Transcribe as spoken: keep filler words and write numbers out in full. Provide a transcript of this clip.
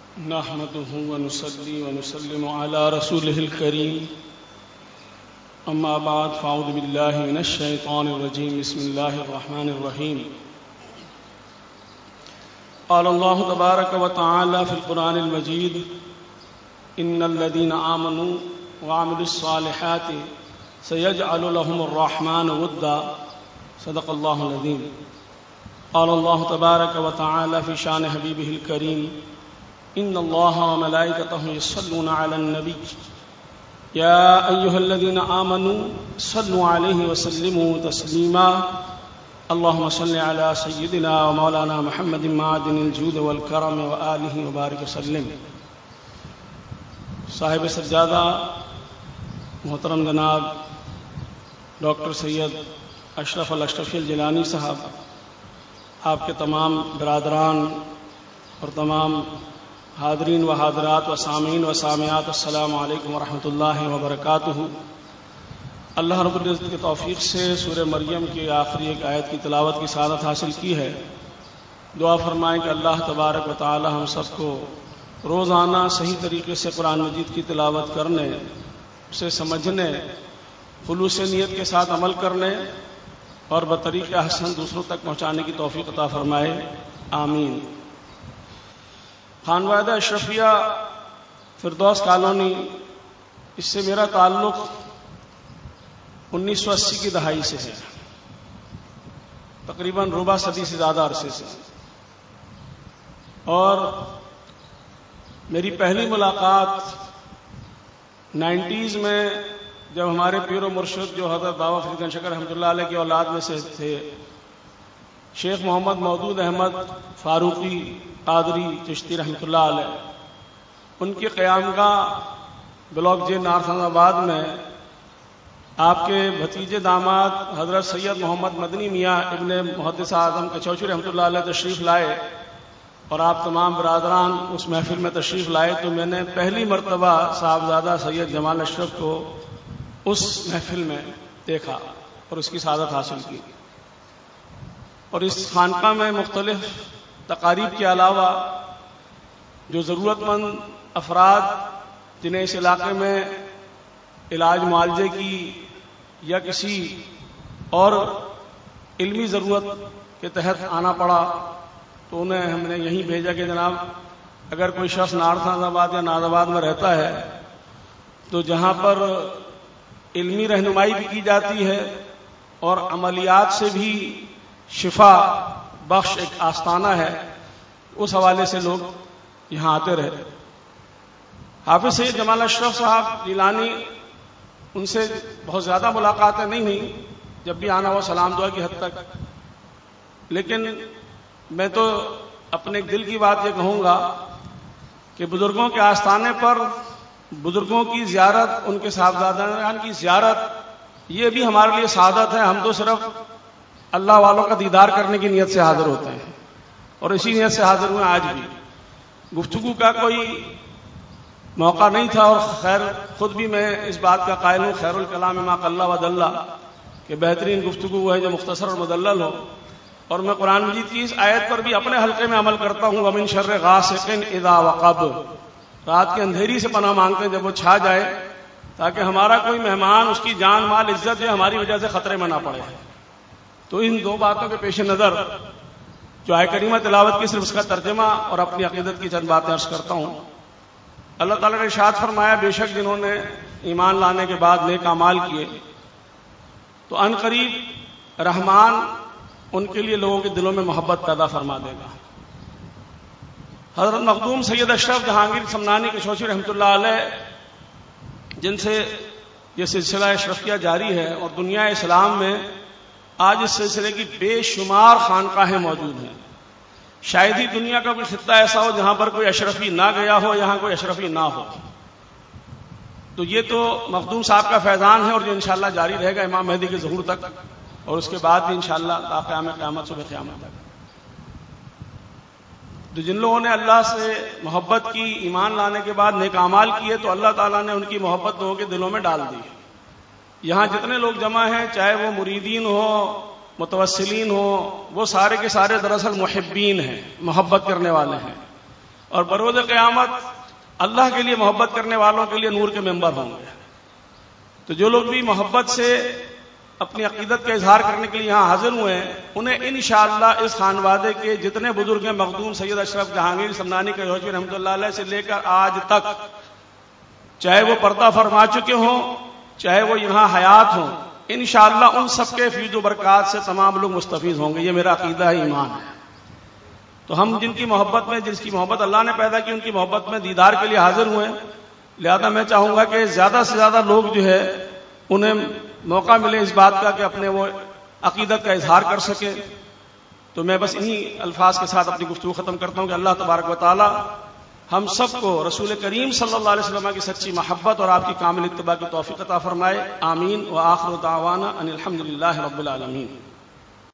نحمده ونصلي ونسلم على رسوله الكريم أما بعد فأعوذ بالله من الشيطان الرجيم بسم الله الرحمن الرحيم قال الله تبارك وتعالى في القرآن المجيد إن الذين آمنوا وعملوا الصالحات سيجعل لهم الرحمن ودا صدق الله العظيم قال الله تبارك وتعالى في شان حبيبه الكريم إن الله وملائكته يصلون على النبي يا أيها الذين آمنوا صلوا عليه وسلموا تسليما اللهم صل على سيدنا ومولانا محمد معدن الجود والكرم وآله وبارك وسلم. صاحب سجادہ محترم جناب ڈاکٹر سید اشرف الاشرفی الجیلانی صاحب، آپ کے تمام برادران اور تمام حاضرین و حاضرات و سامعین و سامعات، السلام علیکم ورحمۃ اللہ وبرکاتہ. اللہ رب العزت کی توفیق سے سورہ مریم کی آخری ایک آیت کی تلاوت کی سعادت حاصل کی ہے. دعا فرمائیں کہ اللہ تبارک و تعالی ہم سب کو روزانہ صحیح طریقے سے قرآن مجید کی تلاوت کرنے، اسے سمجھنے، خلوص نیت کے ساتھ عمل کرنے اور بطریق احسن دوسروں تک پہنچانے کی توفیق عطا فرمائے، آمین. خانوادہ اشرفیہ فردوس کالونی، اس سے میرا تعلق انیس سو اسی کی دہائی سے ہے، تقریباً ربع صدی سے زیادہ عرصے سے. اور میری پہلی ملاقات نائنٹیز میں جب ہمارے پیر و مرشد جو حضرت بابا فرید گنج شکر رحمۃ اللہ علیہ کی اولاد میں سے تھے، شیخ محمد مودود احمد فاروقی قادری چشتی رحمۃ اللہ علیہ، ان کی قیامگاہ بلاک جے نارسان آباد میں آپ کے بھتیجے داماد حضرت سید محمد مدنی میاں ابن محدث اعظم کچوچی رحمۃ اللہ علیہ تشریف لائے اور آپ تمام برادران اس محفل میں تشریف لائے. تو میں نے پہلی مرتبہ صاحبزادہ سید جمال اشرف کو اس محفل میں دیکھا اور اس کی سعادت حاصل کی. اور اس خانقاہ میں مختلف تقاریب کے علاوہ جو ضرورت مند افراد جنہیں اس علاقے میں علاج معالجے کی یا کسی اور علمی ضرورت کے تحت آنا پڑا تو انہیں ہم نے یہیں بھیجا کہ جناب اگر کوئی شخص نارسان آباد یا ناز آباد میں رہتا ہے تو جہاں پر علمی رہنمائی بھی کی جاتی ہے اور عملیات سے بھی شفا بخش ایک آستانہ ہے، اس حوالے سے لوگ یہاں آتے رہے. حافظ سید جمال اشرف صاحب جیلانی، ان سے بہت زیادہ ملاقاتیں نہیں ہوئی، جب بھی آنا ہوا سلام دعا کی حد تک. لیکن میں تو اپنے دل کی بات یہ کہوں گا کہ بزرگوں کے آستانے پر بزرگوں کی زیارت، ان کے صاحبزادان کی زیارت، یہ بھی ہمارے لیے سعادت ہے. ہم تو صرف اللہ والوں کا دیدار کرنے کی نیت سے حاضر ہوتے ہیں اور اسی نیت سے حاضر ہوئے. آج بھی گفتگو کا کوئی موقع نہیں تھا اور خیر خود بھی میں اس بات کا قائل ہوں، خیر الکلام ما قل و دل، کہ بہترین گفتگو وہ ہے جو مختصر اور مدلل ہو. اور میں قرآن مجید کی اس آیت پر بھی اپنے حلقے میں عمل کرتا ہوں، ومن شر غاسق اذا وقب، رات کے اندھیری سے پناہ مانگتے ہیں جب وہ چھا جائے، تاکہ ہمارا کوئی مہمان، اس کی جان مال عزت جو ہماری وجہ سے خطرے میں نہ پڑے. تو ان دو باتوں کے پیش نظر جو آیت کریمہ تلاوت کی صرف اس کا ترجمہ اور اپنی عقیدت کی چند باتیں عرض کرتا ہوں. اللہ تعالیٰ نے ارشاد فرمایا، بے شک جنہوں نے ایمان لانے کے بعد نیک اعمال کیے تو ان قریب رحمان ان کے لیے لوگوں کے دلوں میں محبت پیدا فرما دے گا. حضرت مخدوم سید اشرف جہانگیر سمنانی کچوچی رحمۃ اللہ علیہ، جن سے یہ سلسلہ اشرفیہ جاری ہے، اور دنیا اسلام میں آج اس سلسلے کی بے شمار خانقاہیں موجود ہیں. شاید ہی دنیا کا کوئی خطہ ایسا ہو جہاں پر کوئی اشرفی نہ گیا ہو، یہاں کوئی اشرفی نہ ہو. تو یہ تو مخدوم صاحب کا فیضان ہے اور جو انشاءاللہ جاری رہے گا امام مہدی کے ظہور تک، اور اس کے بعد بھی انشاءاللہ تا قیام قیامت صبح قیامت تک. تو جن لوگوں نے اللہ سے محبت کی، ایمان لانے کے بعد نیک اعمال کیے، تو اللہ تعالیٰ نے ان کی محبت لوگوں کے دلوں میں ڈال دی. یہاں جتنے لوگ جمع ہیں، چاہے وہ مریدین ہو، متوسلین ہو، وہ سارے کے سارے دراصل محبین ہیں، محبت کرنے والے ہیں. اور بروز قیامت اللہ کے لیے محبت کرنے والوں کے لیے نور کے ممبر ہوں گے. تو جو لوگ بھی محبت سے اپنی عقیدت کا اظہار کرنے کے لیے یہاں حاضر ہوئے ہیں انہیں انشاءاللہ اس خانوادے کے جتنے بزرگ ہیں مخدوم سید اشرف جہانگیر سمنانی کے روشن رحمۃ اللہ علیہ سے لے کر آج تک، چاہے وہ پردہ فرما چکے ہوں چاہے وہ یہاں حیات ہوں، انشاءاللہ ان سب کے فیض و برکات سے تمام لوگ مستفیض ہوں گے. یہ میرا عقیدہ ہے، ایمان ہے. تو ہم جن کی محبت میں، جس کی محبت اللہ نے پیدا کی، ان کی محبت میں دیدار کے لیے حاضر ہوئے ہیں. لہذا میں چاہوں گا کہ زیادہ سے زیادہ لوگ جو ہے انہیں موقع ملے اس بات کا کہ اپنے وہ عقیدت کا اظہار کر سکیں. تو میں بس انہی الفاظ کے ساتھ اپنی گفتگو ختم کرتا ہوں کہ اللہ تبارک و تعالی ہم سب کو رسول کریم صلی اللہ علیہ وسلم کی سچی محبت اور آپ کی کامل اتباع کی توفیق عطا فرمائے. آمین. وآخر دعوانا ان الحمد للہ رب العالمین.